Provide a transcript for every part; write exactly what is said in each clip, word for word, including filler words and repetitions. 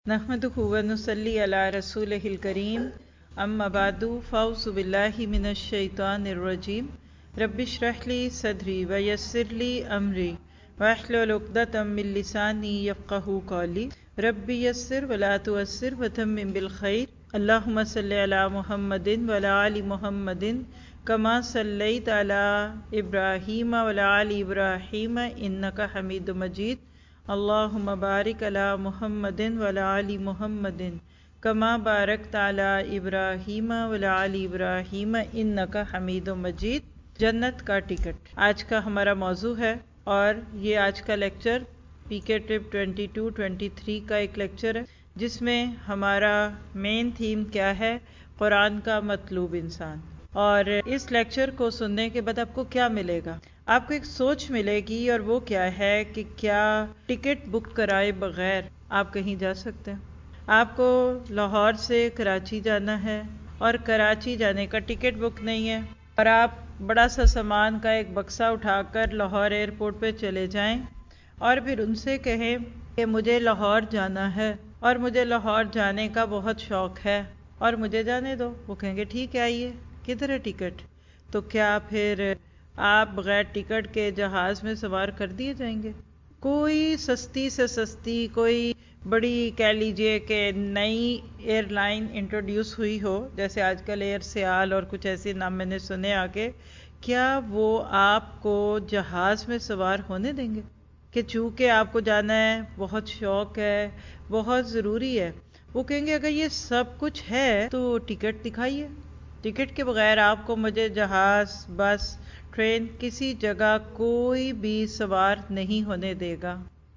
نحمدہ و نصلی علی رسولہ الکریم اما بعد فاعوذ باللہ من الشیطان الرجیم رب اشرح لی صدری ویسر لی امری واحلل عقدۃ من لسانی یفقہوا قولی رب یسر ولا تعسر وتمم بالخیر اللہم صلی علی محمد وعلی آل محمد کما صلیت علی ابراہیم وعلی آل ابراہیم انک حمید مجید اللہم بارک علی محمد وعلی آل محمد کما بارکت علی ابراہیم وعلی آل ابراہیم انک حمید مجید۔ جنت کا ٹکٹ آج کا ہمارا موضوع ہے، اور یہ آج کا لیکچر پی کے trip twenty two twenty three کا ایک لیکچر ہے، جس میں ہمارا مین تھیم کیا ہے؟ قرآن کا مطلوب انسان۔ اور اس لیکچر کو سننے کے بعد آپ کو کیا ملے گا؟ آپ کو ایک سوچ ملے گی، اور وہ کیا ہے کہ کیا ٹکٹ بک کرائے بغیر آپ کہیں جا سکتے ہیں؟ آپ کو لاہور سے کراچی جانا ہے اور کراچی جانے کا ٹکٹ بک نہیں ہے، اور آپ بڑا سا سامان کا ایک بکسا اٹھا کر لاہور ایئرپورٹ پہ چلے جائیں اور پھر ان سے کہیں کہ مجھے لاہور جانا ہے اور مجھے لاہور جانے کا بہت شوق ہے اور مجھے جانے دو۔ وہ کہیں گے ٹھیک ہے آئیے، کدھر ہے ٹکٹ؟ تو کیا پھر آپ بغیر ٹکٹ کے جہاز میں سوار کر دیے جائیں گے؟ کوئی سستی سے سستی، کوئی بڑی کہہ لیجئے کہ نئی ایئر لائن انٹروڈیوس ہوئی ہو، جیسے آج کل ایئر سیال اور کچھ ایسے نام میں نے سنے آگے، کیا وہ آپ کو جہاز میں سوار ہونے دیں گے؟ کہ چونکہ آپ کو جانا ہے، بہت شوق ہے، بہت ضروری ہے۔ وہ کہیں گے اگر یہ سب کچھ ہے تو ٹکٹ دکھائیے، ٹکٹ کے بغیر آپ کو مجھے جہاز، بس، ٹرین، کسی جگہ کوئی بھی سوار نہیں ہونے دے گا۔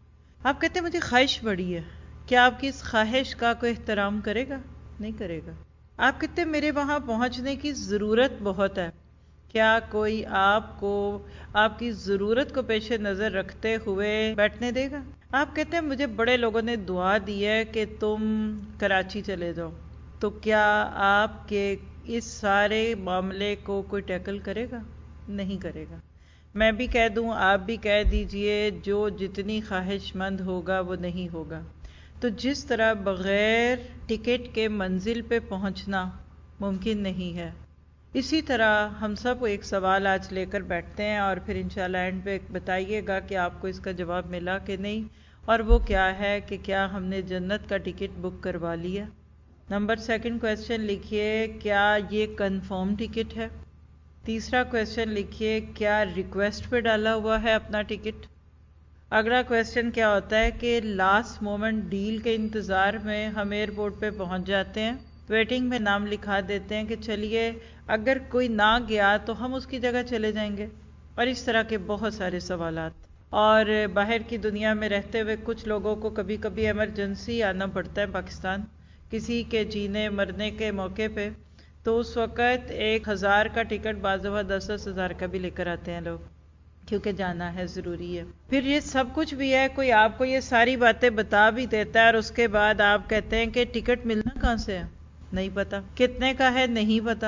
آپ کہتے ہیں مجھے خواہش بڑی ہے، کیا آپ کی اس خواہش کا کوئی احترام کرے گا؟ نہیں کرے گا۔ آپ کہتے ہیں میرے وہاں پہنچنے کی ضرورت بہت ہے، کیا کوئی آپ کو آپ کی ضرورت کو پیش نظر رکھتے ہوئے بیٹھنے دے گا؟ آپ کہتے ہیں مجھے بڑے لوگوں نے دعا دی ہے کہ تم کراچی چلے جاؤ، تو کیا آپ کے اس سارے معاملے کو کوئی ٹیکل کرے گا؟ نہیں کرے گا۔ میں بھی کہہ دوں، آپ بھی کہہ دیجئے، جو جتنی خواہش مند ہوگا وہ نہیں ہوگا۔ تو جس طرح بغیر ٹکٹ کے منزل پہ پہنچنا ممکن نہیں ہے، اسی طرح ہم سب کو ایک سوال آج لے کر بیٹھتے ہیں، اور پھر انشاءاللہ اینڈ پہ بتائیے گا کہ آپ کو اس کا جواب ملا کہ نہیں، اور وہ کیا ہے کہ کیا ہم نے جنت کا ٹکٹ بک کروا لیا؟ نمبر سیکنڈ کویسچن لکھیے، کیا یہ کنفرم ٹکٹ ہے؟ تیسرا کویسچن لکھیے، کیا ریکویسٹ پہ ڈالا ہوا ہے اپنا ٹکٹ؟ اگلا کویسچن کیا ہوتا ہے کہ لاسٹ مومنٹ ڈیل کے انتظار میں ہم ایئرپورٹ پہ پہنچ جاتے ہیں، ویٹنگ میں نام لکھا دیتے ہیں کہ چلیے اگر کوئی نہ گیا تو ہم اس کی جگہ چلے جائیں گے، اور اس طرح کے بہت سارے سوالات۔ اور باہر کی دنیا میں رہتے ہوئے کچھ لوگوں کو کبھی کبھی ایمرجنسی آنا پڑتا ہے پاکستان، کسی کے جینے مرنے کے موقع پہ، تو اس وقت ایک ہزار کا ٹکٹ بعض دفعہ دس دس ہزار کا بھی لے کر آتے ہیں لوگ، کیونکہ جانا ہے، ضروری ہے۔ پھر یہ سب کچھ بھی ہے، کوئی آپ کو یہ ساری باتیں بتا بھی دیتا ہے، اور اس کے بعد آپ کہتے ہیں کہ ٹکٹ ملنا کہاں سے ہے؟ نہیں پتا۔ کتنے کا ہے؟ نہیں پتا۔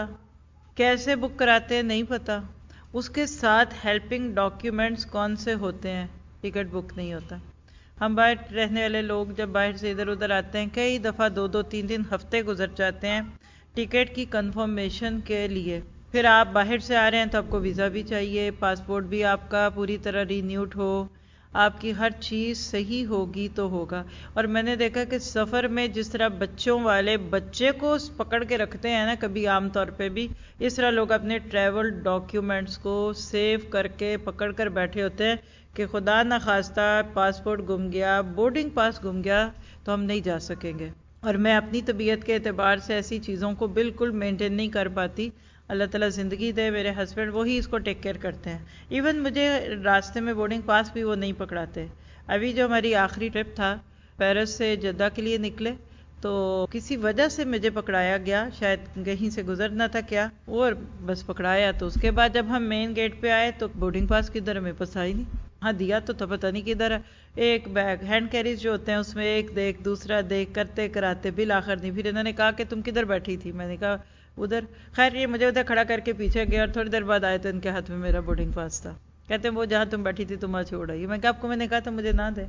کیسے بک کراتے ہیں؟ نہیں پتا۔ اس کے ساتھ ہیلپنگ ڈاکیومنٹس کون سے ہوتے ہیں؟ ٹکٹ بک نہیں ہوتا۔ ہم باہر رہنے والے لوگ جب باہر سے ادھر ادھر آتے ہیں، کئی دفعہ دو دو تین تین ہفتے گزر جاتے ہیں ٹکٹ کی کنفرمیشن کے لیے۔ پھر آپ باہر سے آ رہے ہیں تو آپ کو ویزا بھی چاہیے، پاسپورٹ بھی آپ کا پوری طرح رینیوڈ ہو، آپ کی ہر چیز صحیح ہوگی تو ہوگا۔ اور میں نے دیکھا کہ سفر میں جس طرح بچوں والے بچے کو پکڑ کے رکھتے ہیں نا، کبھی عام طور پہ بھی اس طرح لوگ اپنے ٹریول ڈاکیومنٹس کو سیو کر کے پکڑ کر بیٹھے ہوتے ہیں کہ خدا نخواستہ پاسپورٹ گم گیا، بورڈنگ پاس گم گیا تو ہم نہیں جا سکیں گے۔ اور میں اپنی طبیعت کے اعتبار سے ایسی چیزوں کو بالکل مینٹین نہیں کر پاتی۔ اللہ تعالیٰ زندگی دے، میرے ہسبینڈ وہی اس کو ٹیک کیئر کرتے ہیں، ایون مجھے راستے میں بورڈنگ پاس بھی وہ نہیں پکڑاتے۔ ابھی جو ہماری آخری ٹرپ تھا، پیرس سے جدہ کے لیے نکلے تو کسی وجہ سے مجھے پکڑایا گیا، شاید کہیں سے گزرنا تھا کیا، اور بس پکڑایا۔ تو اس کے بعد جب ہم مین گیٹ پہ آئے تو بورڈنگ پاس کدھر ہمیں پتہ ہی نہیں، ہاں دیا تو تھا، پتہ نہیں کدھر ہے۔ ایک بیگ ہینڈ کیریز جو ہوتے ہیں اس میں ایک دیکھ دوسرا دیکھ کرتے کراتے بالآخر نہیں، پھر انہوں نے کہا کہ تم کدھر بیٹھی تھی؟ میں نے کہا ادھر۔ خیر یہ مجھے ادھر کھڑا کر کے پیچھے گیا، اور تھوڑی دیر بعد آئے تو ان کے ہاتھ میں میرا بورڈنگ پاس تھا۔ کہتے ہیں وہ جہاں تم بیٹھی تھی تم وہاں چھوڑ آئی۔ میں کہا آپ کو میں نے کہا تھا مجھے نہ دیں۔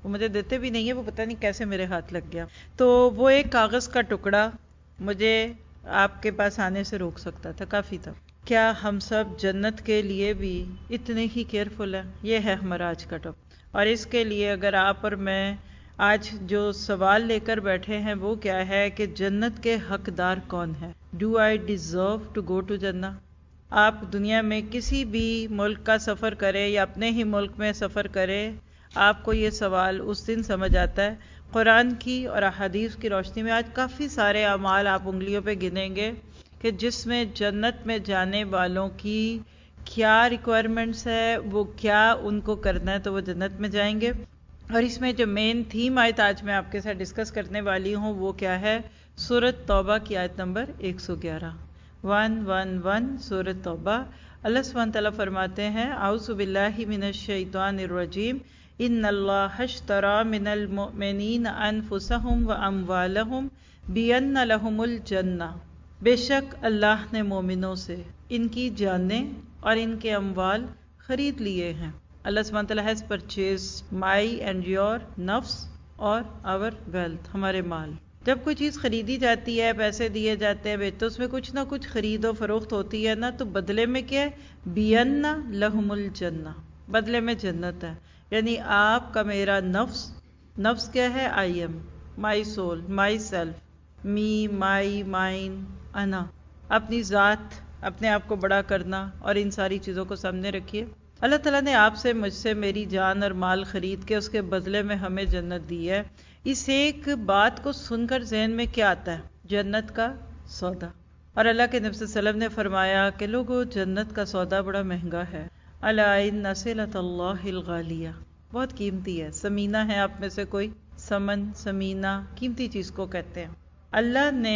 وہ مجھے دیتے بھی نہیں ہے، وہ پتہ نہیں کیسے میرے ہاتھ لگ گیا. تو وہ ایک کاغذ کا ٹکڑا مجھے آپ کے پاس آنے سے روک سکتا تھا، کافی تھا. کیا ہم سب جنت کے لیے بھی اتنے ہی کیئرفل ہیں؟ یہ ہے ہمارا آج کا ٹاپک. اور اس کے لیے اگر آپ اور میں آج جو سوال لے کر بیٹھے ہیں وہ کیا ہے کہ جنت کے حقدار کون ہیں؟ Do I deserve to go to جنہ؟ آپ دنیا میں کسی بھی ملک کا سفر کریں یا اپنے ہی ملک میں سفر کریں، آپ کو یہ سوال اس دن سمجھ آتا ہے. قرآن کی اور احادیث کی روشنی میں آج کافی سارے اعمال آپ انگلیوں پہ گنیں گے کہ جس میں جنت میں جانے والوں کی کیا ریکوائرمنٹس ہے، وہ کیا ان کو کرنا ہے تو وہ جنت میں جائیں گے. اور اس میں جو مین تھیم آیت آج میں آپ کے ساتھ ڈسکس کرنے والی ہوں وہ کیا ہے؟ سورۃ توبہ کی آیت نمبر ایک سو گیارہ، ون ون ون سورۃ توبہ. اللہ سبحانہ تعالیٰ فرماتے ہیں اعوذ باللہ من الشیطان الرجیم ان اللہ اشتری من المؤمنین انفسهم واموالهم بان لهم الجنہ. بے شک اللہ نے مومنوں سے ان کی جانیں اور ان کے اموال خرید لیے ہیں. اللہ سبحانہ تعالیٰ has purchased my and your نفس اور our wealth، ہمارے مال. جب کوئی چیز خریدی جاتی ہے، پیسے دیے جاتے ہیں تو اس میں کچھ نہ کچھ خرید و فروخت ہوتی ہے نا، تو بدلے میں کیا ہے؟ بِأَنَّ لَهُمُ الْجَنَّةُ، بدلے میں جنت ہے. یعنی آپ کا میرا نفس، نفس کیا ہے؟ I am, my soul, my self, me, my, mine, انا، اپنی ذات، اپنے آپ کو بڑا کرنا اور ان ساری چیزوں کو سامنے رکھیے. اللہ تعالیٰ نے آپ سے، مجھ سے میری جان اور مال خرید کے اس کے بدلے میں ہمیں جنت دی ہے. اس ایک بات کو سن کر ذہن میں کیا آتا ہے؟ جنت کا سودا. اور اللہ کے نبی صلی اللہ علیہ وسلم نے فرمایا کہ لوگو جنت کا سودا بڑا مہنگا ہے. الا ان صلۃ اللہ الغالیہ، بہت قیمتی ہے. سمینہ ہے آپ میں سے کوئی؟ سمن، سمینہ قیمتی چیز کو کہتے ہیں. اللہ نے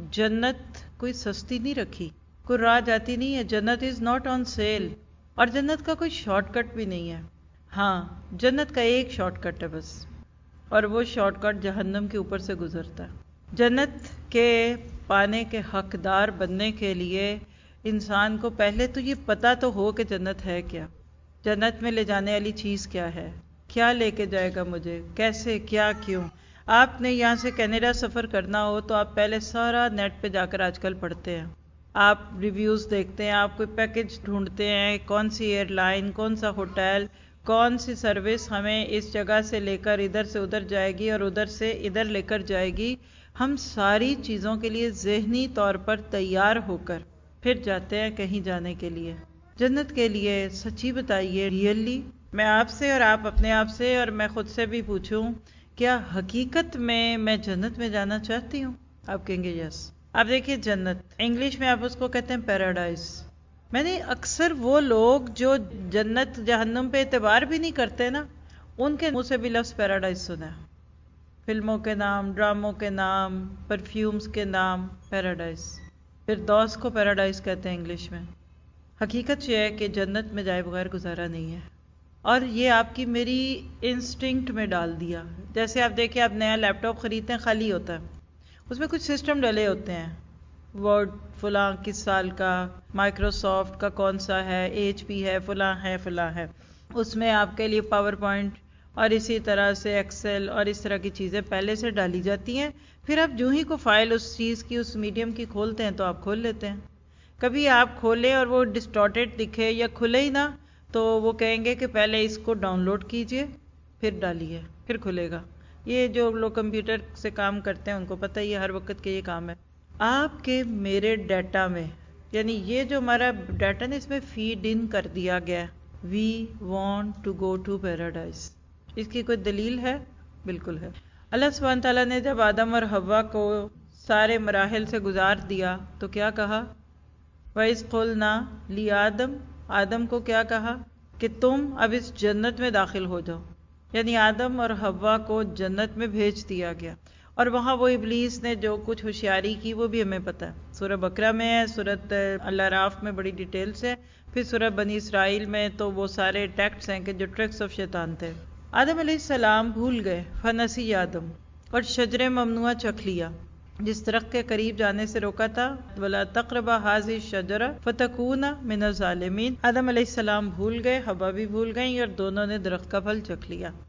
جنت کوئی سستی نہیں رکھی، کوئی راہ جاتی نہیں ہے. جنت از ناٹ آن سیل. اور جنت کا کوئی شارٹ کٹ بھی نہیں ہے. ہاں، جنت کا ایک شارٹ کٹ ہے بس، اور وہ شارٹ کٹ جہنم کے اوپر سے گزرتا ہے. جنت کے پانے کے حقدار بننے کے لیے انسان کو پہلے تو یہ پتہ تو ہو کہ جنت ہے کیا، جنت میں لے جانے والی چیز کیا ہے، کیا لے کے جائے گا مجھے، کیسے، کیا، کیوں. آپ نے یہاں سے کینیڈا سفر کرنا ہو تو آپ پہلے سارا نیٹ پہ جا کر آج کل پڑھتے ہیں، آپ ریویوز دیکھتے ہیں، آپ کوئی پیکج ڈھونڈتے ہیں، کون سی ایئر لائن، کون سا ہوٹل، کون سی سروس ہمیں اس جگہ سے لے کر ادھر سے ادھر جائے گی اور ادھر سے ادھر لے کر جائے گی. ہم ساری چیزوں کے لیے ذہنی طور پر تیار ہو کر پھر جاتے ہیں کہیں جانے کے لیے. جنت کے لیے سچی بتائیے، ریئلی میں آپ سے اور آپ اپنے آپ سے اور میں خود سے بھی پوچھوں، کیا حقیقت میں میں جنت میں جانا چاہتی ہوں؟ آپ کہیں گے یس. آپ دیکھیے جنت، انگلش میں آپ اس کو کہتے ہیں پیراڈائز. میں نے اکثر وہ لوگ جو جنت جہنم پہ اعتبار بھی نہیں کرتے نا، ان کے منہ سے بھی لفظ پیراڈائز سنا ہے. فلموں کے نام، ڈراموں کے نام، پرفیومز کے نام، پیراڈائز. پھر دوست کو پیراڈائز کہتے ہیں انگلش میں. حقیقت یہ ہے کہ جنت میں جائے بغیر گزارا نہیں ہے. اور یہ آپ کی میری انسٹنکٹ میں ڈال دیا. جیسے آپ دیکھیں، آپ نیا لیپ ٹاپ خریدتے ہیں، خالی ہوتا ہے، اس میں کچھ سسٹم ڈلے ہوتے ہیں، ورڈ فلاں کس سال کا، مائکروسافٹ کا کون سا ہے، ایچ پی ہے، فلاں ہے، فلاں ہے. اس میں آپ کے لیے پاور پوائنٹ اور اسی طرح سے ایکسل اور اس طرح کی چیزیں پہلے سے ڈالی جاتی ہیں. پھر آپ جو ہی کو فائل اس چیز کی، اس میڈیم کی کھولتے ہیں تو آپ کھول لیتے ہیں. کبھی آپ کھولیں اور وہ ڈسٹارٹیڈ دکھے یا کھلے ہی نہ، تو وہ کہیں گے کہ پہلے اس کو ڈاؤن لوڈ کیجئے پھر ڈالیے، پھر کھلے گا. یہ جو لوگ کمپیوٹر سے کام کرتے ہیں ان کو پتہ ہی ہے، ہر وقت کے یہ کام ہے. آپ کے میرے ڈیٹا میں، یعنی یہ جو ہمارا ڈیٹا نا، اس میں فیڈ ان کر دیا گیا، we want to go to paradise. اس کی کوئی دلیل ہے؟ بالکل ہے. اللہ سبحانہ تعالیٰ نے جب آدم اور حوا کو سارے مراحل سے گزار دیا تو کیا کہا؟ وَإِذْ قُلْنَا لِآدَمَ، آدم کو کیا کہا کہ تم اب اس جنت میں داخل ہو جاؤ. یعنی آدم اور حوا کو جنت میں بھیج دیا گیا. اور وہاں وہ ابلیس نے جو کچھ ہوشیاری کی وہ بھی ہمیں پتہ ہے، سورہ بقرہ میں ہے، سورۃ الاعراف میں بڑی ڈیٹیل سے، پھر سورہ بنی اسرائیل میں تو وہ سارے ٹیکٹس ہیں کہ جو ٹرکس آف شیطان تھے. آدم علیہ السلام بھول گئے، فنسی آدم، اور شجر ممنوعہ چکھ لیا، جس درخت کے قریب جانے سے روکا تھا، وَلَا تَقْرَبَا هَٰذِهِ الشَّجَرَةَ فَتَكُونَا مِنَ الظَّالِمِينَ. آدم علیہ السلام بھول گئے، حوا بھی بھول گئیں اور دونوں نے درخت کا پھل چکھ لیا.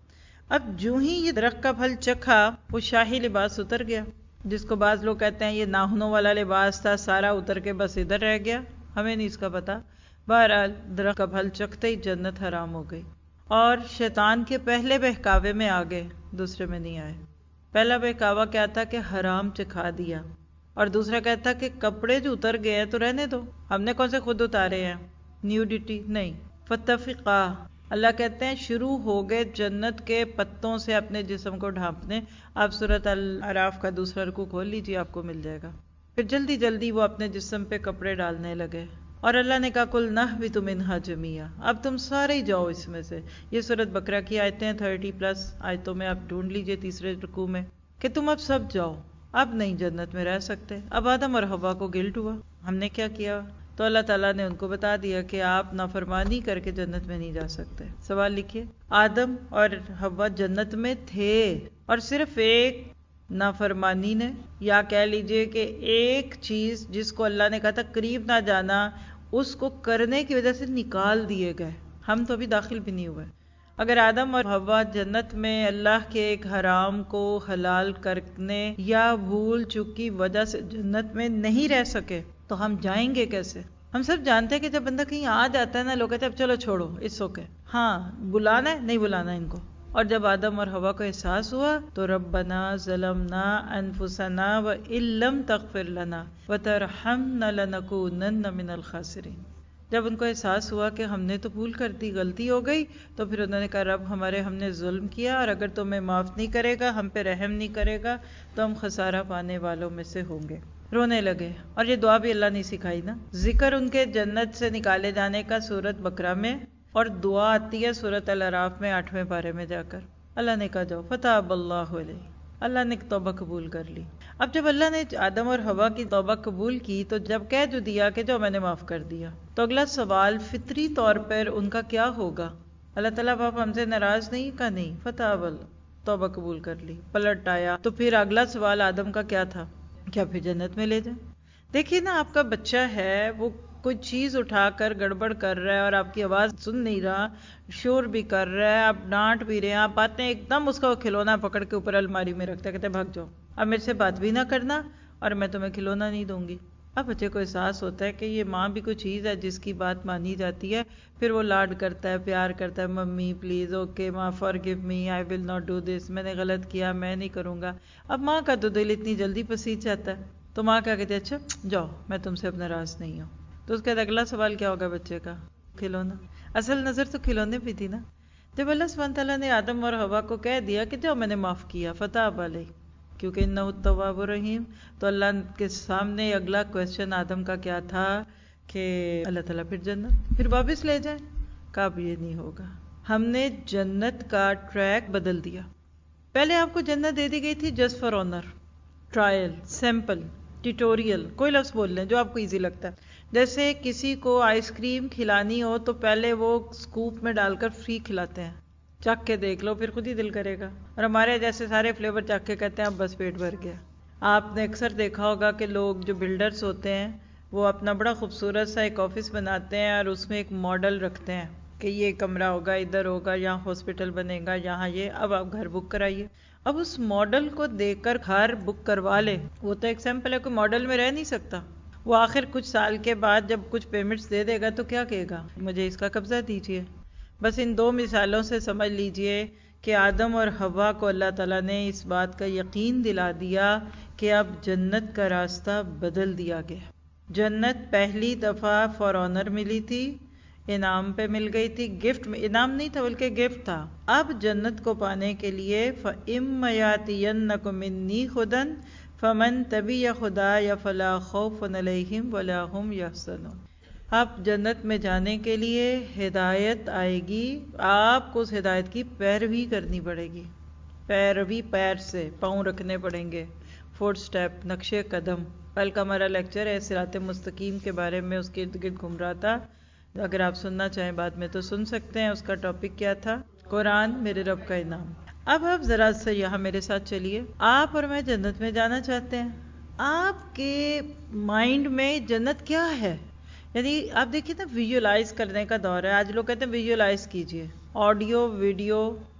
اب جو ہی یہ درخت کا پھل چکھا وہ شاہی لباس اتر گیا، جس کو بعض لوگ کہتے ہیں یہ ناخنوں والا لباس تھا، سارا اتر کے بس ادھر رہ گیا، ہمیں نہیں اس کا پتا۔ بہرحال درخت کا پھل چکھتے ہی جنت حرام ہو گئی، اور شیطان کے پہلے بہکاوے میں آ گئے، دوسرے میں نہیں آئے۔ پہلا بہکاوا کیا تھا کہ حرام چکھا دیا، اور دوسرا کہتا کہ کپڑے جو اتر گئے ہیں تو رہنے دو، ہم نے کون سے خود اتارے ہیں، نیوڈیٹی نہیں۔ فتفقا، اللہ کہتے ہیں شروع ہو گئے جنت کے پتوں سے اپنے جسم کو ڈھانپنے۔ آپ سورۃ الاعراف کا دوسرا رکوع کھول لیجیے، آپ کو مل جائے گا۔ پھر جلدی جلدی وہ اپنے جسم پہ کپڑے ڈالنے لگے، اور اللہ نے کہا کل نہبط منہا جمیعا، اب تم سارے ہی جاؤ اس میں سے۔ یہ سورۃ بقرہ کی آیتیں تھرٹی پلس آیتوں میں آپ ڈھونڈ لیجیے تیسرے رکوع میں، کہ تم اب سب جاؤ، اب نہیں جنت میں رہ سکتے۔ اب آدم اور حوا کو گلٹ ہوا، ہم نے کیا کیا؟ تو اللہ تعالیٰ نے ان کو بتا دیا کہ آپ نافرمانی کر کے جنت میں نہیں جا سکتے۔ سوال لکھیے، آدم اور حوا جنت میں تھے، اور صرف ایک نافرمانی نے، یا کہہ لیجئے کہ ایک چیز جس کو اللہ نے کہا تھا قریب نہ جانا، اس کو کرنے کی وجہ سے نکال دیے گئے۔ ہم تو ابھی داخل بھی نہیں ہوئے۔ اگر آدم اور حوا جنت میں اللہ کے ایک حرام کو حلال کرنے یا بھول چوک کی وجہ سے جنت میں نہیں رہ سکے تو ہم جائیں گے کیسے؟ ہم سب جانتے ہیں کہ جب بندہ کہیں آ جاتا ہے نا، لوگ کہتے ہیں اب چلو چھوڑو، اس اوکے، ہاں بلانا ہے، نہیں بلانا ان کو۔ اور جب آدم اور حوا کو احساس ہوا تو ربنا ظلمنا انفسنا وان لم تغفر لنا وترحمنا لنکونن من الخاسرین۔ جب ان کو احساس ہوا کہ ہم نے تو بھول کر دی، غلطی ہو گئی، تو پھر انہوں نے کہا رب ہمارے ہم نے ظلم کیا، اور اگر تمہیں معاف نہیں کرے گا، ہم پہ رحم نہیں کرے گا، تو ہم خسارہ پانے والوں میں سے ہوں گے۔ رونے لگے، اور یہ دعا بھی اللہ نے سکھائی نا۔ ذکر ان کے جنت سے نکالے جانے کا سورۃ بقرہ میں، اور دعا آتی ہے سورۃ الاعراف میں آٹھویں پارے میں جا کر۔ اللہ نے کہا جاؤ فتاب اللہ علیہ، اللہ نے توبہ قبول کر لی۔ اب جب اللہ نے آدم اور حوا کی توبہ قبول کی تو جب کہہ جو دیا کہ جو میں نے معاف کر دیا، تو اگلا سوال فطری طور پر ان کا کیا ہوگا؟ اللہ تعالیٰ آپ ہم سے ناراض نہیں؟ کا نہیں، فتاب اللہ، توبہ قبول کر لی، پلٹ آیا۔ تو پھر اگلا سوال آدم کا کیا تھا؟ کیا پھر جنت میں لے جائیں؟ دیکھیے نا، آپ کا بچہ ہے، وہ کوئی چیز اٹھا کر گڑبڑ کر رہا ہے اور آپ کی آواز سن نہیں رہا، شور بھی کر رہا ہے، آپ ڈانٹ بھی رہے ہیں، آپ باتیں ایک دم اس کا کھلونا پکڑ کے اوپر الماری میں رکھتے کہتے بھاگ جاؤ، اب میرے سے بات بھی نہ کرنا اور میں تمہیں کھلونا نہیں دوں گی۔ اب بچے کو احساس ہوتا ہے کہ یہ ماں بھی کوئی چیز ہے جس کی بات مانی جاتی ہے، پھر وہ لاڈ کرتا ہے، پیار کرتا ہے، ممی پلیز اوکے ماں forgive me, I will not do this, میں نے غلط کیا، میں نہیں کروں گا۔ اب ماں کا تو دل اتنی جلدی پسیج جاتا ہے، تو ماں کیا کہتی ہے اچھا جاؤ میں تم سے اب ناراض نہیں ہوں۔ تو اس کے بعد اگلا سوال کیا ہوگا بچے کا؟ کھلونا۔ اصل نظر تو کھلونے پہ تھی نا۔ جب اللہ سبحانہ تعالیٰ نے آدم اور حوا کو کہہ دیا کہ جاؤ میں نے معاف کیا، فتاب علیہ، کیونکہ انہ التواب الرحیم، تو اللہ کے سامنے اگلا کویسچن آدم کا کیا تھا کہ اللہ تعالیٰ پھر جنت پھر واپس لے جائیں؟ کب یہ نہیں ہوگا۔ ہم نے جنت کا ٹریک بدل دیا۔ پہلے آپ کو جنت دے دی گئی تھی just for honour, trial, sample, tutorial, کوئی لفظ بول لیں جو آپ کو ایزی لگتا ہے۔ جیسے کسی کو آئس کریم کھلانی ہو تو پہلے وہ سکوپ میں ڈال کر فری کھلاتے ہیں، چکھ کے دیکھ لو پھر خود ہی دل کرے گا، اور ہمارے جیسے سارے فلیور چکھ کے کہتے ہیں اب بس پیٹ بھر گیا۔ آپ نے اکثر دیکھا ہوگا کہ لوگ جو بلڈرز ہوتے ہیں وہ اپنا بڑا خوبصورت سا ایک آفس بناتے ہیں اور اس میں ایک ماڈل رکھتے ہیں کہ یہ کمرہ ہوگا، ادھر ہوگا، یہاں ہاسپٹل بنے گا، یہاں یہ، اب آپ گھر بک کرائیے۔ اب اس ماڈل کو دیکھ کر گھر بک کروا لے، وہ تو ایک سیمپل ہے، کوئی ماڈل میں رہ نہیں سکتا۔ وہ آخر کچھ سال کے بعد جب کچھ پیمنٹس دے دے گا تو کیا کہے گا؟ مجھے اس کا قبضہ دیجیے۔ بس ان دو مثالوں سے سمجھ لیجئے کہ آدم اور حوا کو اللہ تعالیٰ نے اس بات کا یقین دلا دیا کہ اب جنت کا راستہ بدل دیا گیا۔ جنت پہلی دفعہ فار آنر ملی تھی، انعام پہ مل گئی تھی، گفٹ میں، انعام نہیں تھا بلکہ گفٹ تھا۔ اب جنت کو پانے کے لیے فَإِمَّ يَأْتِيَنَّكُم مِّنِّي هُدًى فَمَن تَبِعَ هُدَايَ فَلَا خَوْفٌ عَلَيْهِمْ وَلَا هُمْ يَحْزَنُونَ۔ اب جنت میں جانے کے لیے ہدایت آئے گی، آپ کو اس ہدایت کی پیروی کرنی پڑے گی، پیروی پیر سے، پاؤں رکھنے پڑیں گے، فوٹ سٹیپ، نقشے قدم۔ کل کا ہمارا لیکچر ہے صراط مستقیم کے بارے میں، اس کے ارد گرد گھوم رہا تھا، اگر آپ سننا چاہیں بعد میں تو سن سکتے ہیں۔ اس کا ٹاپک کیا تھا؟ قرآن میرے رب کا انعام۔ اب آپ ذرا سے یہاں میرے ساتھ چلیے، آپ اور میں جنت میں جانا چاہتے ہیں، آپ کے مائنڈ میں جنت کیا ہے؟ یعنی آپ دیکھیے نا، ویژولائز کرنے کا دور ہے، آج لوگ کہتے ہیں ویژولائز کیجئے، آڈیو ویڈیو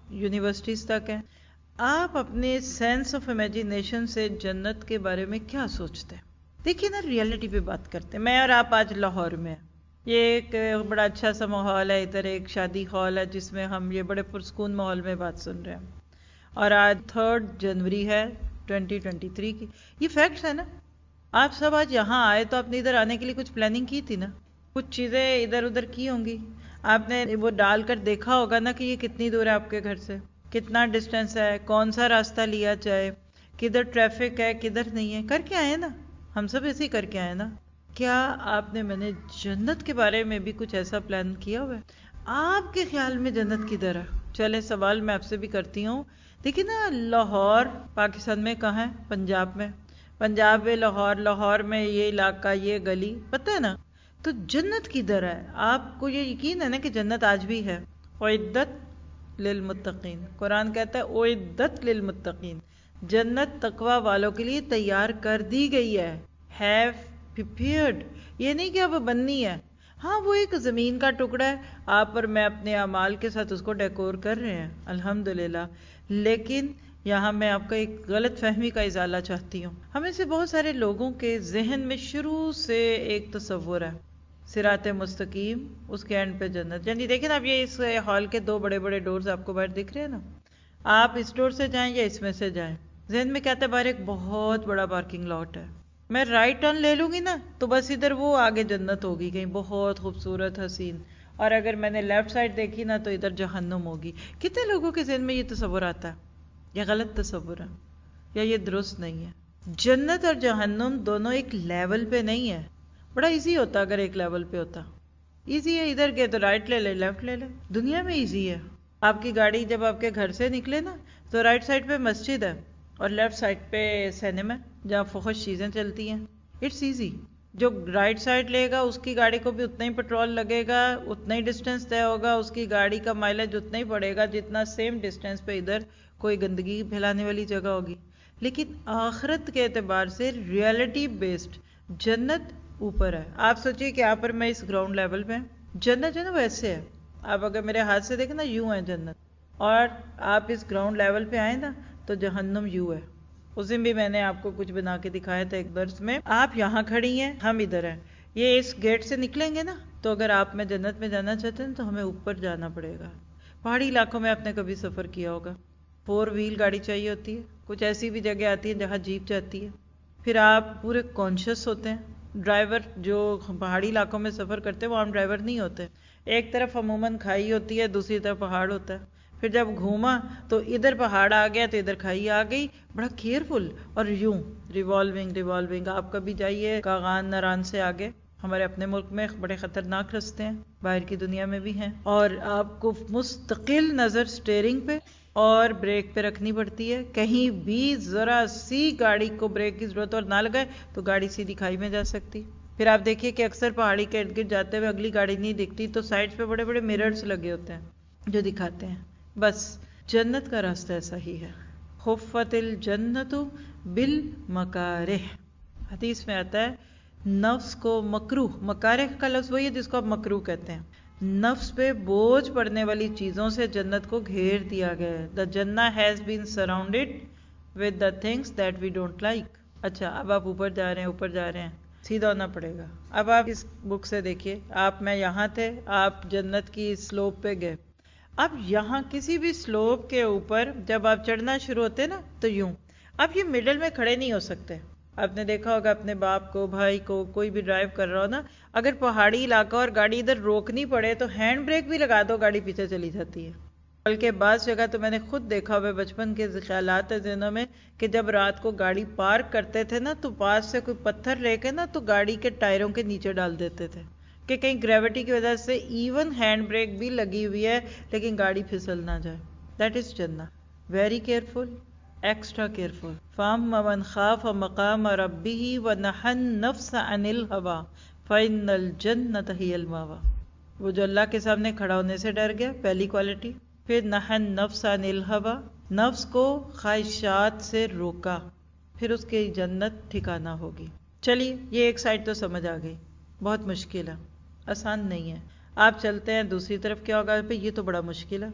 یونیورسٹیز تک ہیں. آپ اپنے سینس آف امیجینیشن سے جنت کے بارے میں کیا سوچتے ہیں؟ دیکھیے نا، ریئلٹی پہ بات کرتے ہیں. میں اور آپ آج لاہور میں ہیں. یہ ایک بڑا اچھا سا ماحول ہے، ادھر ایک شادی ہال ہے جس میں ہم یہ بڑے پرسکون ماحول میں بات سن رہے ہیں. اور آج تھرڈ جنوری ہے ٹوینٹی ٹوینٹی تھری کی. یہ فیکٹس ہے نا. آپ سب آج یہاں آئے تو آپ نے ادھر آنے کے لیے کچھ پلاننگ کی تھی نا، کچھ چیزیں ادھر ادھر کی ہوں گی. آپ نے وہ ڈال کر دیکھا ہوگا نا کہ یہ کتنی دور ہے آپ کے گھر سے، کتنا ڈسٹینس ہے، کون سا راستہ لیا جائے، کدھر ٹریفک ہے کدھر نہیں ہے. کر کے آئے نا، ہم سب ایسے ہی کر کے آئے نا. کیا آپ نے میں نے جنت کے بارے میں بھی کچھ ایسا پلان کیا ہوا ہے؟ آپ کے خیال میں جنت کدھر ہے؟ چلے سوال میں آپ سے بھی کرتی ہوں. دیکھیے نا، لاہور پاکستان میں کہاں ہے؟ پنجاب میں. پنجاب میں لاہور، لاہور میں یہ علاقہ، یہ گلی، پتہ ہے نا. تو جنت کدھر ہے؟ آپ کو یہ یقین ہے نا کہ جنت آج بھی ہے. اعدت للمتقین، قرآن کہتا ہے اعدت للمتقین، جنت تقوی والوں کے لیے تیار کر دی گئی ہے. ہیو prepared، یہ نہیں کہ اب بننی ہے. ہاں وہ ایک زمین کا ٹکڑا ہے، آپ اور میں اپنے اعمال کے ساتھ اس کو ڈیکور کر رہے ہیں الحمدللہ. لیکن یہاں میں آپ کا ایک غلط فہمی کا ازالہ چاہتی ہوں. ہمیں سے بہت سارے لوگوں کے ذہن میں شروع سے ایک تصور ہے، صراط مستقیم، اس کے اینڈ پہ جنت. یعنی دیکھیں نا، اب یہ اس ہال کے دو بڑے بڑے ڈورز آپ کو باہر دکھ رہے ہیں نا، آپ اس ڈور سے جائیں یا اس میں سے جائیں، ذہن میں کہتا ہے باہر ایک بہت بڑا پارکنگ لاٹ ہے. میں رائٹ ٹرن لے لوں گی نا تو بس ادھر وہ آگے جنت ہوگی کہیں بہت خوبصورت حسین، اور اگر میں نے لیفٹ سائڈ دیکھی نا تو ادھر جہنم ہوگی. کتنے لوگوں کے ذہن میں یہ تصور آتا ہے؟ یہ غلط تصور ہے یا یہ درست نہیں ہے. جنت اور جہنم دونوں ایک لیول پہ نہیں ہے. بڑا ایزی ہوتا اگر ایک لیول پہ ہوتا. ایزی ہے، ادھر گئے تو رائٹ لے لے لیفٹ لے لے. دنیا میں ایزی ہے. آپ کی گاڑی جب آپ کے گھر سے نکلے نا تو رائٹ سائڈ پہ مسجد ہے اور لیفٹ سائڈ پہ سینما ہے جہاں فحش چیزیں چلتی ہیں. It's easy. جو رائٹ سائڈ لے گا اس کی گاڑی کو بھی اتنا ہی پیٹرول لگے گا، اتنا ہی ڈسٹینس طے ہوگا، اس کی گاڑی کا مائلیج اتنا ہی پڑے گا جتنا سیم ڈسٹینس پہ ادھر کوئی گندگی پھیلانے والی جگہ ہوگی. لیکن آخرت کے اعتبار سے ریئلٹی بیسڈ جنت اوپر ہے. آپ سوچئے کہ آپ اور میں اس گراؤنڈ لیول پہ ہیں، جنت جو ہے نا ویسے ہے. آپ اگر میرے ہاتھ سے دیکھیں نا یوں ہے جنت، اور آپ اس گراؤنڈ لیول پہ آئیں نا تو جہنم یوں ہے. اس دن بھی میں نے آپ کو کچھ بنا کے دکھایا تھا ایک درس میں. آپ یہاں کھڑی ہیں، ہم ادھر ہیں. یہ اس گیٹ سے نکلیں گے نا تو اگر آپ میں جنت میں جانا چاہتے ہیں تو ہمیں اوپر جانا پڑے گا. پہاڑی علاقوں میں آپ نے کبھی سفر کیا ہوگا، فور ویل گاڑی چاہیے ہوتی ہے. کچھ ایسی بھی جگہ آتی ہیں جہاں جیپ جاتی ہے. پھر آپ پورے کانشیس ہوتے ہیں. ڈرائیور جو پہاڑی علاقوں میں سفر کرتے ہیں وہ عام ڈرائیور نہیں ہوتے. ایک طرف عموماً کھائی ہوتی ہے، دوسری طرف پہاڑ ہوتا ہے. پھر جب گھوما تو ادھر پہاڑ آ گیا تو ادھر کھائی آ گئی. بڑا کیئرفل اور یوں ریوالونگ ریوالونگ. آپ کبھی جائیے کاغان ناران سے آگے، ہمارے اپنے ملک میں بڑے خطرناک رستے ہیں، باہر کی دنیا میں بھی ہیں، اور آپ کو مستقل نظر سٹیئرنگ پہ اور بریک پہ رکھنی پڑتی ہے. کہیں بھی ذرا سی گاڑی کو بریک کی ضرورت اور نہ لگائے تو گاڑی سیدھی کھائی میں جا سکتی. پھر آپ دیکھیے کہ اکثر پہاڑی کے ارد گرد جاتے ہوئے اگلی گاڑی نہیں دکھتی تو سائڈ پہ بڑے بڑے مررز لگے ہوتے ہیں جو دکھاتے ہیں. بس جنت کا راستہ ایسا ہی ہے. حفت الجنت بالمکارہ، حدیث میں آتا ہے نفس کو مکروہ، مکارہ کا لفظ وہی ہے جس کو آپ مکروہ کہتے ہیں، نفس پہ بوجھ پڑنے والی چیزوں سے جنت کو گھیر دیا گیا ہے. The Jannah has been surrounded with the things that we don't like. اچھا اب آپ اوپر جا رہے ہیں، اوپر جا رہے ہیں، سیدھا ہونا پڑے گا. اب آپ اس بک سے دیکھیے، آپ میں یہاں تھے، آپ جنت کی سلوپ پہ گئے. اب یہاں کسی بھی سلوپ کے اوپر جب آپ چڑھنا شروع ہوتے نا تو یوں آپ یہ مڈل میں کھڑے نہیں ہو سکتے. آپ نے دیکھا ہوگا اپنے باپ کو، بھائی کو، کوئی بھی ڈرائیو کر رہا ہو نا، اگر پہاڑی علاقہ اور گاڑی ادھر روکنی پڑے تو ہینڈ بریک بھی لگا دو گاڑی پیچھے چلی جاتی ہے. بلکہ بعض جگہ تو میں نے خود دیکھا ہوئے بچپن کے خیالات ہے ذہنوں میں کہ جب رات کو گاڑی پارک کرتے تھے نا تو پاس سے کوئی پتھر لے کے نا تو گاڑی کے ٹائروں کے نیچے ڈال دیتے تھے کہ کہیں گریوٹی کی وجہ سے ایون ہینڈ بریک بھی لگی ہوئی ہے لیکن گاڑی پھسل نہ جائے. دیٹ از جنہ. Very careful, extra careful. فَأَمَّا مَنْ خَافَ مَقَامَ رَبِّهِ وَنَهَى النَّفْسَ عَنِ الْهَوَىٰ فَإِنَّ الْجَنَّةَ هِيَ الْمَأْوَىٰ. وہ جو اللہ کے سامنے کھڑا ہونے سے ڈر گیا، پہلی کوالٹی. پھر نَهَى النَّفْسَ عَنِ الْهَوَىٰ، نفس کو خواہشات سے روکا، پھر اس کی جنت ٹھکانہ ہوگی. چلیے یہ ایک سائڈ تو سمجھ آ گئی. بہت مشکل ہے، آسان نہیں ہے. آپ چلتے ہیں دوسری طرف کیا ہوگا پہ، یہ تو بڑا مشکل ہے.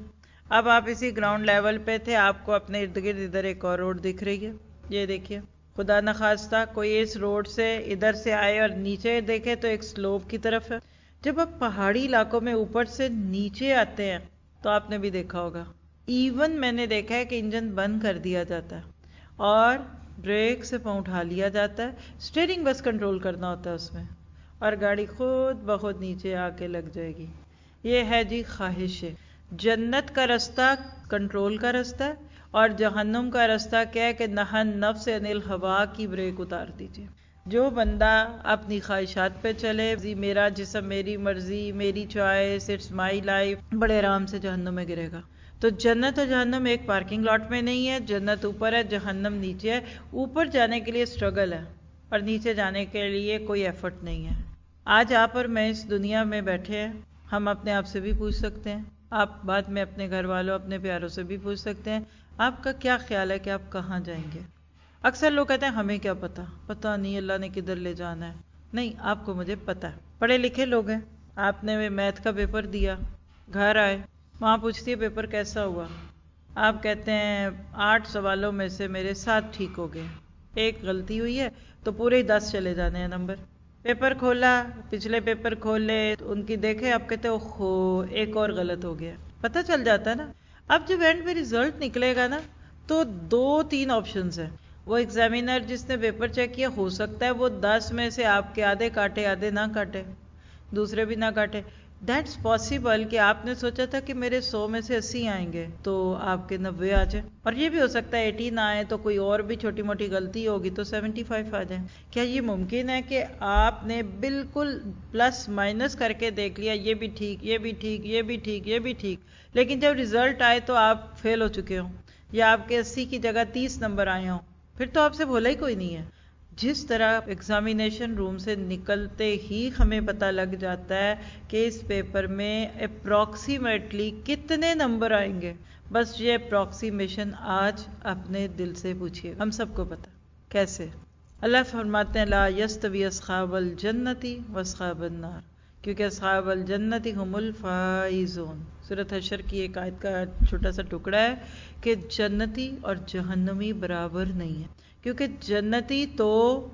اب آپ اسی گراؤنڈ لیول پہ تھے، آپ کو اپنے ارد گرد ادھر ایک اور روڈ دکھ رہی ہے، یہ دیکھیے خدا نخواستہ کوئی اس روڈ سے ادھر سے آئے اور نیچے دیکھے تو ایک سلوپ کی طرف ہے۔ جب آپ پہاڑی علاقوں میں اوپر سے نیچے آتے ہیں تو آپ نے بھی دیکھا ہوگا، ایون میں نے دیکھا ہے کہ انجن بند کر دیا جاتا ہے اور بریک سے پاؤں اٹھا لیا جاتا ہے، سٹیئرنگ بس کنٹرول کرنا ہوتا ہے اس میں، اور گاڑی خود بخود نیچے آ کے لگ جائے گی۔ یہ ہے جی خواہش ہے۔ جنت کا رستہ کنٹرول کا رستہ ہے، اور جہنم کا رستہ کیا ہے کہ نہن نفس عن الہوا کی بریک اتار دیجیے۔ جو بندہ اپنی خواہشات پہ چلے، میرا جسم میری مرضی، میری چوائس، اٹس مائی لائف، بڑے آرام سے جہنم میں گرے گا۔ تو جنت اور جہنم ایک پارکنگ لاٹ میں نہیں ہے، جنت اوپر ہے، جہنم نیچے ہے۔ اوپر جانے کے لیے سٹرگل ہے اور نیچے جانے کے لیے کوئی ایفرٹ نہیں ہے۔ آج آپ اور میں اس دنیا میں بیٹھے ہیں، ہم اپنے آپ سے بھی پوچھ سکتے ہیں، آپ بعد میں اپنے گھر والوں، اپنے پیاروں سے بھی پوچھ سکتے ہیں، آپ کا کیا خیال ہے کہ آپ کہاں جائیں گے؟ اکثر لوگ کہتے ہیں ہمیں کیا پتا، پتا نہیں اللہ نے کدھر لے جانا ہے۔ نہیں، آپ کو مجھے پتا ہے، پڑھے لکھے لوگ ہیں، آپ نے میتھ کا پیپر دیا، گھر آئے، وہاں پوچھتی ہے پیپر کیسا ہوا، آپ کہتے ہیں آٹھ سوالوں میں سے میرے سات ٹھیک ہو گئے، ایک غلطی ہوئی ہے تو پورے ہی دس چلے جانے ہیں نمبر۔ پیپر کھولا، پچھلے پیپر کھولے، ان کی دیکھے، آپ کہتے ہو خو ایک اور غلط ہو گیا، پتہ چل جاتا ہے نا۔ اب جب اینڈ میں ریزلٹ نکلے گا نا تو دو تین آپشنز ہیں۔ وہ ایگزامینر جس نے پیپر چیک کیا، ہو سکتا ہے وہ دس میں سے آپ کے آدھے کاٹے، آدھے نہ کاٹے، دوسرے بھی نہ کاٹے۔ دیٹس پاسبل کہ آپ نے سوچا تھا کہ میرے سو میں سے اسی آئیں گے تو آپ کے نوے آ جائیں، اور یہ بھی ہو سکتا ہے ایٹی نہ آئے تو کوئی اور بھی چھوٹی موٹی غلطی ہوگی تو سیونٹی فائیو آ جائیں۔ کیا یہ ممکن ہے کہ آپ نے بالکل پلس مائنس کر کے دیکھ لیا، یہ بھی ٹھیک، یہ بھی ٹھیک، یہ بھی ٹھیک، یہ بھی ٹھیک، لیکن جب ریزلٹ آئے تو آپ فیل ہو چکے ہوں، یا آپ کے اسی کی جگہ تیس نمبر آئے ہوں؟ پھر تو آپ سے بھولا ہی کوئی نہیں ہے۔ جس طرح ایگزامینیشن روم سے نکلتے ہی ہمیں پتہ لگ جاتا ہے کہ اس پیپر میں اپروکسیمیٹلی کتنے نمبر آئیں گے، بس یہ اپروکسیمیشن آج اپنے دل سے پوچھیے، ہم سب کو پتہ کیسے۔ اللہ فرماتے ہیں لا یستوی اصحاب الجنت واصحاب النار، کیونکہ اصحاب الجنت هم الفائزون۔ سورۃ حشر کی ایک آیت کا چھوٹا سا ٹکڑا ہے کہ جنتی اور جہنمی برابر نہیں ہے، کیونکہ جنتی تو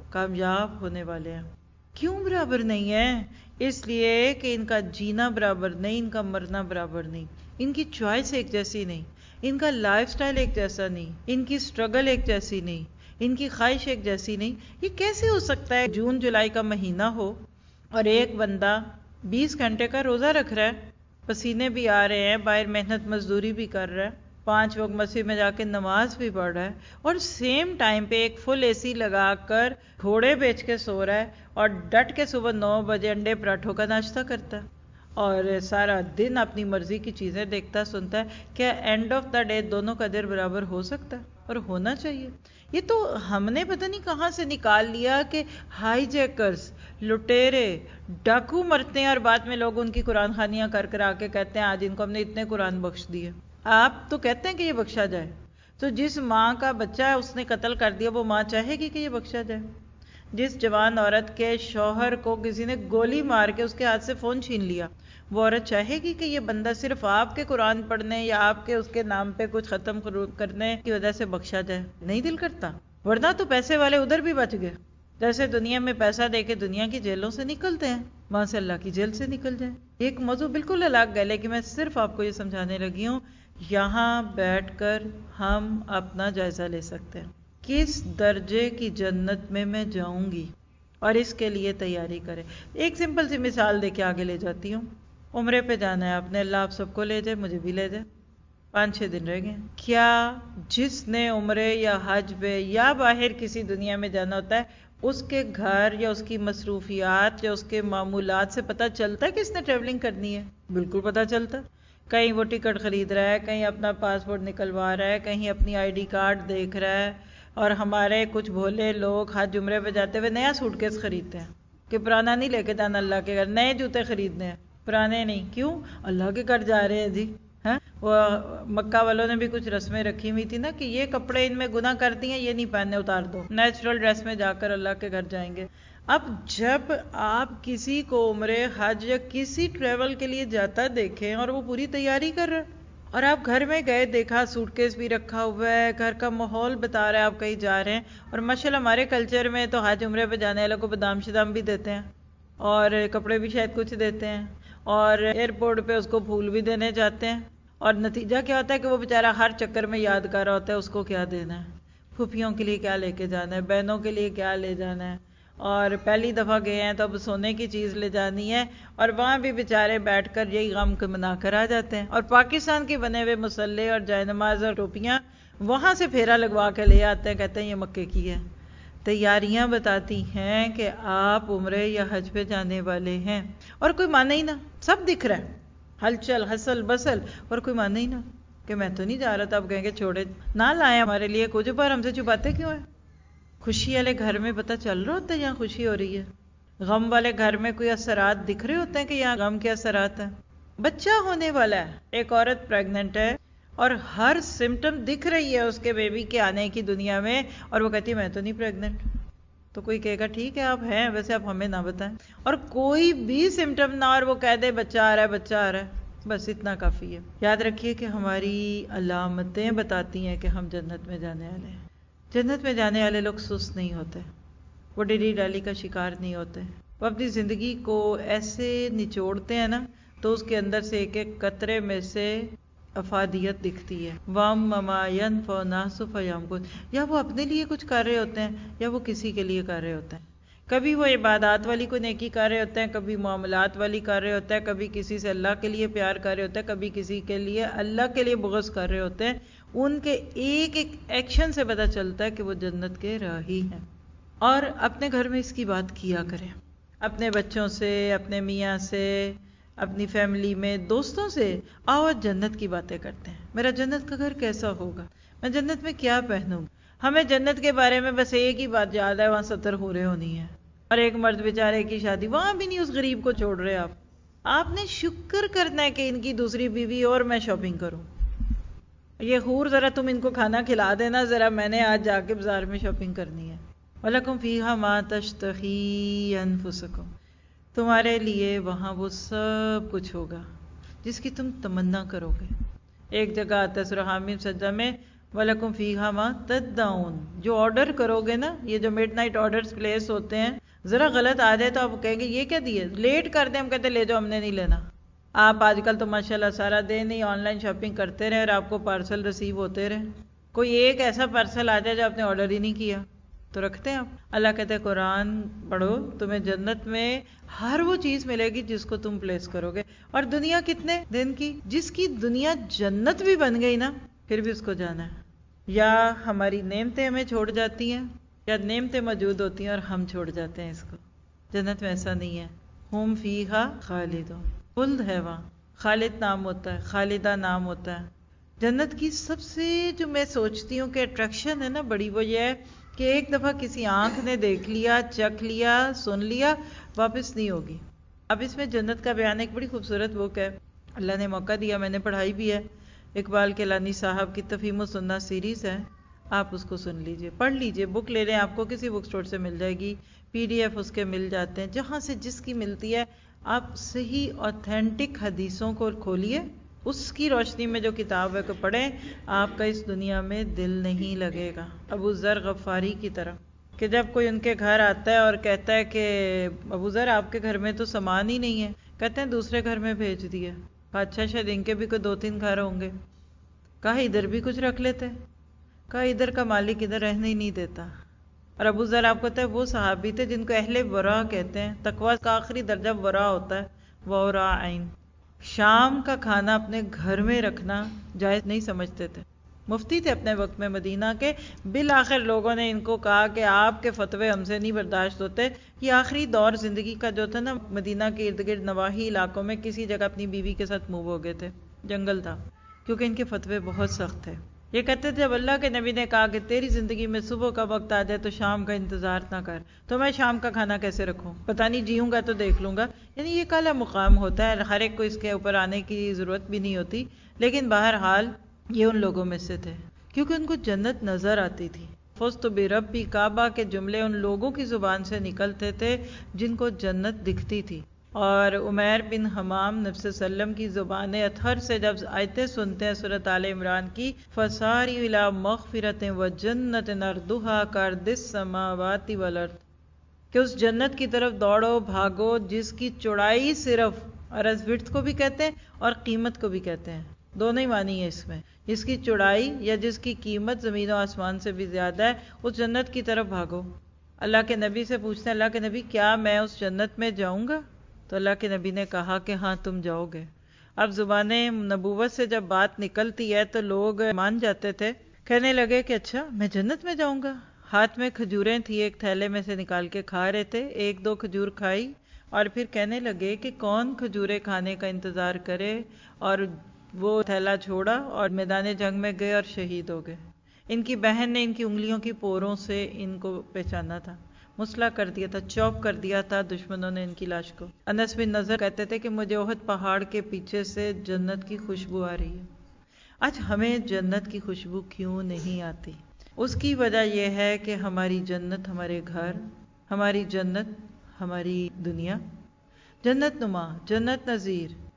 کامیاب ہونے والے ہیں۔ کیوں برابر نہیں ہے؟ اس لیے کہ ان کا جینا برابر نہیں، ان کا مرنا برابر نہیں، ان کی چوائس ایک جیسی نہیں، ان کا لائف سٹائل ایک جیسا نہیں، ان کی سٹرگل ایک جیسی نہیں، ان کی خواہش ایک جیسی نہیں۔ یہ کیسے ہو سکتا ہے جون جولائی کا مہینہ ہو اور ایک بندہ بیس گھنٹے کا روزہ رکھ رہا ہے، پسینے بھی آ رہے ہیں، باہر محنت مزدوری بھی کر رہا ہے، پانچ وقت مسجد میں جا کے نماز بھی پڑھ رہا ہے، اور سیم ٹائم پہ ایک فل اے سی لگا کر گھوڑے بیچ کے سو رہا ہے، اور ڈٹ کے صبح نو بجے انڈے پراٹھوں کا ناشتہ کرتا ہے، اور سارا دن اپنی مرضی کی چیزیں دیکھتا سنتا ہے۔ کیا اینڈ آف دا ڈے دونوں کا اجر برابر ہو سکتا ہے؟ اور ہونا چاہیے۔ یہ تو ہم نے پتہ نہیں کہاں سے نکال لیا کہ ہائی جیکرز، لٹیرے، ڈاکو مرتے ہیں، اور بعد میں لوگ ان کی قرآن خوانیاں کر کر آ کے کہتے ہیں آج ان کو ہم نے اتنے قرآن بخش دیے۔ آپ تو کہتے ہیں کہ یہ بخشا جائے، تو جس ماں کا بچہ ہے اس نے قتل کر دیا، وہ ماں چاہے گی کہ یہ بخشا جائے؟ جس جوان عورت کے شوہر کو کسی نے گولی مار کے اس کے ہاتھ سے فون چھین لیا، وہ عورت چاہے گی کہ یہ بندہ صرف آپ کے قرآن پڑھنے یا آپ کے اس کے نام پہ کچھ ختم کرنے کی وجہ سے بخشا جائے؟ نہیں دل کرتا۔ ورنہ تو پیسے والے ادھر بھی بچ گئے، جیسے دنیا میں پیسہ دے کے دنیا کی جیلوں سے نکلتے ہیں، وہاں سے اللہ کی جیل سے نکل جائیں۔ ایک موضوع بالکل الگ ہے، لیکن میں صرف آپ کو یہ سمجھانے لگی ہوں، یہاں بیٹھ کر ہم اپنا جائزہ لے سکتے ہیں، کس درجے کی جنت میں میں جاؤں گی، اور اس کے لیے تیاری کریں۔ ایک سمپل سی مثال دے کے آگے لے جاتی ہوں۔ عمرے پہ جانا ہے آپ نے، اللہ آپ سب کو لے جائے، مجھے بھی لے جائے، پانچ چھ دن رہ گئے۔ کیا جس نے عمرے یا حج پہ یا باہر کسی دنیا میں جانا ہوتا ہے، اس کے گھر یا اس کی مصروفیات یا اس کے معمولات سے پتہ چلتا ہے کہ اس نے ٹریولنگ کرنی ہے؟ بالکل پتہ چلتا۔ کہیں وہ ٹکٹ خرید رہا ہے، کہیں اپنا پاسپورٹ نکلوا رہا ہے، کہیں اپنی آئی ڈی کارڈ دیکھ رہا ہے، اور ہمارے کچھ بھولے لوگ حج عمرے پہ جاتے ہوئے نیا سوٹ کیس خریدتے ہیں کہ پرانا نہیں لے کے جانا اللہ کے گھر، نئے جوتے خریدنے ہیں، پرانے نہیں۔ کیوں؟ اللہ کے گھر جا رہے ہیں جی۔ ہاں، وہ مکہ والوں نے بھی کچھ رسمیں رکھی ہوئی تھی نا کہ یہ کپڑے ان میں گناہ کرتی ہیں، یہ نہیں پہننے، اتار دو، نیچرل ڈریس میں جا کر اللہ کے گھر جائیں گے۔ اب جب آپ کسی کو عمرے، حج یا کسی ٹریول کے لیے جاتا دیکھیں اور وہ پوری تیاری کر رہا ہے، اور آپ گھر میں گئے، دیکھا سوٹ کیس بھی رکھا ہوا ہے، گھر کا ماحول بتا رہا ہے آپ کہیں جا رہے ہیں، اور ماشاءاللہ ہمارے کلچر میں تو حج عمرے پہ جانے والوں کو بادام شدام بھی دیتے ہیں اور کپڑے بھی شاید کچھ دیتے ہیں، اور ایئرپورٹ پہ اس کو پھول بھی دینے جاتے ہیں، اور نتیجہ کیا ہوتا ہے کہ وہ بیچارہ ہر چکر میں یاد کر رہا ہوتا ہے اس کو کیا دینا ہے، پھوپھیوں کے لیے کیا لے کے جانا ہے، بہنوں کے لیے کیا لے جانا ہے، اور پہلی دفعہ گئے ہیں تو اب سونے کی چیز لے جانی ہے، اور وہاں بھی بیچارے بیٹھ کر یہی غم کو منا کر آ جاتے ہیں، اور پاکستان کے بنے ہوئے مسلح اور جائے نماز اور ٹوپیاں وہاں سے پھیرا لگوا کے لے آتے ہیں، کہتے ہیں یہ مکے کی ہے۔ تیاریاں بتاتی ہیں کہ آپ عمرے یا حج پہ جانے والے ہیں، اور کوئی مانے ہی نہ، سب دکھ رہا ہے، ہلچل ہسل بسل، اور کوئی مانے ہی نہ کہ میں تو نہیں جا رہا تھا، اب کہیں گے چھوڑے نہ لائیں ہمارے لیے کچھ، پر ہم سے چھپاتے کیوں ہیں؟ خوشی والے گھر میں پتہ چل رہا ہوتا ہے یہاں خوشی ہو رہی ہے، غم والے گھر میں کوئی اثرات دکھ رہے ہوتے ہیں کہ یہاں غم کے اثرات ہیں۔ بچہ ہونے والا ہے، ایک عورت پریگننٹ ہے اور ہر سمٹم دکھ رہی ہے اس کے بیبی کے آنے کی دنیا میں، اور وہ کہتی ہے میں تو نہیں پریگننٹ، تو کوئی کہے گا ٹھیک ہے آپ ہیں، ویسے آپ ہمیں نہ بتائیں، اور کوئی بھی سمٹم نہ، اور وہ کہہ دے بچہ آ رہا ہے بچہ آ رہا ہے، بس اتنا کافی ہے۔ یاد رکھیے کہ ہماری علامتیں بتاتی ہیں کہ ہم جنت میں جانے والے ہیں۔ جنت میں جانے والے لوگ سست نہیں ہوتے، وہ ڈیلی ڈالی کا شکار نہیں ہوتے، وہ اپنی زندگی کو ایسے نچوڑتے ہیں نا تو اس کے اندر سے ایک ایک قطرے میں سے افادیت دکھتی ہے۔ وَمَّ مَا يَنْفَعُ النَّاسُ فَيَمْكُثُ، یا وہ اپنے لیے کچھ کر رہے ہوتے ہیں یا وہ کسی کے لیے کر رہے ہوتے ہیں، کبھی وہ عبادات والی کوئی نیکی کر رہے ہوتے ہیں، کبھی معاملات والی کر رہے ہوتے ہیں، کبھی کسی سے اللہ کے لیے پیار کر رہے ہوتے ہیں، کبھی کسی کے لیے اللہ کے لیے بغض کر رہے ہوتے ہیں۔ ان کے ایک ایک ایکشن سے پتہ چلتا ہے کہ وہ جنت کے راہی ہیں۔ اور اپنے گھر میں اس کی بات کیا کریں، اپنے بچوں سے، اپنے میاں سے، اپنی فیملی میں، دوستوں سے، آؤ جنت کی باتیں کرتے ہیں، میرا جنت کا گھر کیسا ہوگا، میں جنت میں کیا پہنوں گا۔ ہمیں جنت کے بارے میں بس ایک ہی بات یاد ہے، وہاں ستر حوریں ہونی ہیں، اور ایک مرد بیچارے کی شادی، وہاں بھی نہیں اس غریب کو چھوڑ رہے آپ۔ آپ نے شکر کرنا ہے کہ ان کی دوسری بیوی اور میں شاپنگ کروں، یہ حور ذرا تم ان کو کھانا کھلا دینا، ذرا میں نے آج جا کے بازار میں شاپنگ کرنی ہے۔ وَلَكُمْ فِيهَا مَا تَشْتَهِي أَنفُسُكُمْ، تمہارے لیے وہاں وہ سب کچھ ہوگا جس کی تم تمنا کرو گے۔ ایک جگہ آتا ہے سورہ حامیم سجدہ میں وَلَكُمْ فِيهَا مَا تَدَّعُونَ، جو آرڈر کرو گے نا، یہ جو مڈ نائٹ آرڈرز پلیس ہوتے ہیں، ذرا غلط آ جائے تو آپ کہیں گے یہ کیا دیے، لیٹ کر دیں، ہم کہتے ہیں لے جاؤ ہم نے نہیں لینا۔ آپ آج کل تو ماشاءاللہ سارا دن ہی آن لائن شاپنگ کرتے رہے اور آپ کو پارسل ریسیو ہوتے رہے، کوئی ایک ایسا پارسل آ جائے جو آپ نے آرڈر ہی نہیں کیا تو رکھتے ہیں آپ۔ اللہ کہتے ہیں قرآن پڑھو، تمہیں جنت میں ہر وہ چیز ملے گی جس کو تم پلیس کرو گے، اور دنیا کتنے دن کی، جس کی دنیا جنت بھی بن گئی نا پھر بھی اس کو جانا ہے۔ یا ہماری نعمتیں ہمیں چھوڑ جاتی ہیں، یا نعمتیں موجود ہوتی ہیں اور ہم چھوڑ جاتے ہیں اس کو۔ جنت میں ایسا نہیں ہے، ہم فیہا خالدون، خلد ہے وہاں، خالد نام ہوتا ہے، خالدہ نام ہوتا ہے۔ جنت کی سب سے جو میں سوچتی ہوں کہ اٹریکشن ہے نا بڑی، وہ یہ ہے کہ ایک دفعہ کسی آنکھ نے دیکھ لیا، چکھ لیا، سن لیا، واپس نہیں ہوگی۔ اب اس میں جنت کا بیان ایک بڑی خوبصورت بک ہے، اللہ نے موقع دیا، میں نے پڑھائی بھی ہے، اقبال کیلانی صاحب کی تفہیم السنہ سیریز ہے، آپ اس کو سن لیجئے، پڑھ لیجئے، بک لے لیں، آپ کو کسی بک سٹور سے مل جائے گی، پی ڈی ایف اس کے مل جاتے ہیں، جہاں سے جس کی ملتی ہے، آپ صحیح آتھینٹک حدیثوں کو کھولیے، اس کی روشنی میں جو کتاب ہے کو پڑھیں، آپ کا اس دنیا میں دل نہیں لگے گا۔ ابو ذر غفاری کی طرح کہ جب کوئی ان کے گھر آتا ہے اور کہتا ہے کہ ابو ذر آپ کے گھر میں تو سامان ہی نہیں ہے، کہتے ہیں دوسرے گھر میں بھیج دیا۔ کہا اچھا شاید ان کے بھی کوئی دو تین گھر ہوں گے، کہا ادھر بھی کچھ رکھ لیتے، کہا ادھر کا مالک ادھر رہنے ہی نہیں دیتا۔ اور ابو ذر آپ کو پتہ ہے وہ صحابی تھے جن کو اہل ورع کہتے ہیں، تقوی کا آخری درجہ ورع ہوتا ہے، ورع عین۔ شام کا کھانا اپنے گھر میں رکھنا جائز نہیں سمجھتے تھے، مفتی تھے اپنے وقت میں مدینہ کے، بالآخر لوگوں نے ان کو کہا کہ آپ کے فتوے ہم سے نہیں برداشت ہوتے۔ یہ آخری دور زندگی کا جو تھا نا، مدینہ کے ارد گرد نواحی علاقوں میں کسی جگہ اپنی بیوی کے ساتھ موو ہو گئے تھے، جنگل تھا، کیونکہ ان کے فتوے بہت سخت تھے۔ یہ کہتے تھے جب اللہ کے نبی نے کہا کہ تیری زندگی میں صبح کا وقت آ جائے تو شام کا انتظار نہ کر، تو میں شام کا کھانا کیسے رکھوں، پتہ نہیں جیوں گا تو دیکھ لوں گا۔ یعنی یہ کالا مقام ہوتا ہے، ہر ایک کو اس کے اوپر آنے کی ضرورت بھی نہیں ہوتی، لیکن بہرحال یہ ان لوگوں میں سے تھے کیونکہ ان کو جنت نظر آتی تھی۔ فزت بربی کعبہ کے جملے ان لوگوں کی زبان سے نکلتے تھے جن کو جنت دکھتی تھی۔ اور عمیر بن حمام نبی صلی اللہ علیہ وسلم کی زبان اطہر سے جب آیتیں سنتے ہیں سورۃ آل عمران کی، فَسَارِعُوا إِلَىٰ مَغْفِرَةٍ وَجَنَّةٍ عَرْضُهَا كَعَرْضِ السَّمَاوَاتِ وَالْأَرْضِ، کہ اس جنت کی طرف دوڑو بھاگو جس کی چوڑائی صرف، عرض وڈتھ کو بھی کہتے ہیں اور قیمت کو بھی کہتے ہیں، دونوں ہی معنی ہے اس میں، جس کی چوڑائی یا جس کی قیمت زمین و آسمان سے بھی زیادہ ہے، اس جنت کی طرف بھاگو۔ اللہ کے نبی سے پوچھتے ہیں، اللہ کے نبی کیا میں اس جنت میں جاؤں گا؟ تو اللہ کے نبی نے کہا کہ ہاں تم جاؤ گے۔ اب زبان نبوت سے جب بات نکلتی ہے تو لوگ مان جاتے تھے، کہنے لگے کہ اچھا میں جنت میں جاؤں گا۔ ہاتھ میں کھجوریں تھی، ایک تھیلے میں سے نکال کے کھا رہے تھے، ایک دو کھجور کھائی اور پھر کہنے لگے کہ کون کھجوریں کھانے کا انتظار کرے، اور وہ تھیلا چھوڑا اور میدان جنگ میں گئے اور شہید ہو گئے۔ ان کی بہن نے ان کی انگلیوں کی پوروں سے ان کو پہچانا تھا، مسلح کر دیا تھا، چوپ کر دیا تھا دشمنوں نے ان کی لاش کو۔ انس بن نضر کہتے تھے کہ مجھے احد پہاڑ کے پیچھے سے جنت کی خوشبو آ رہی ہے۔ آج ہمیں جنت کی خوشبو کیوں نہیں آتی؟ اس کی وجہ یہ ہے کہ ہماری جنت ہمارے گھر، ہماری جنت ہماری دنیا، جنت نما، جنت نظیر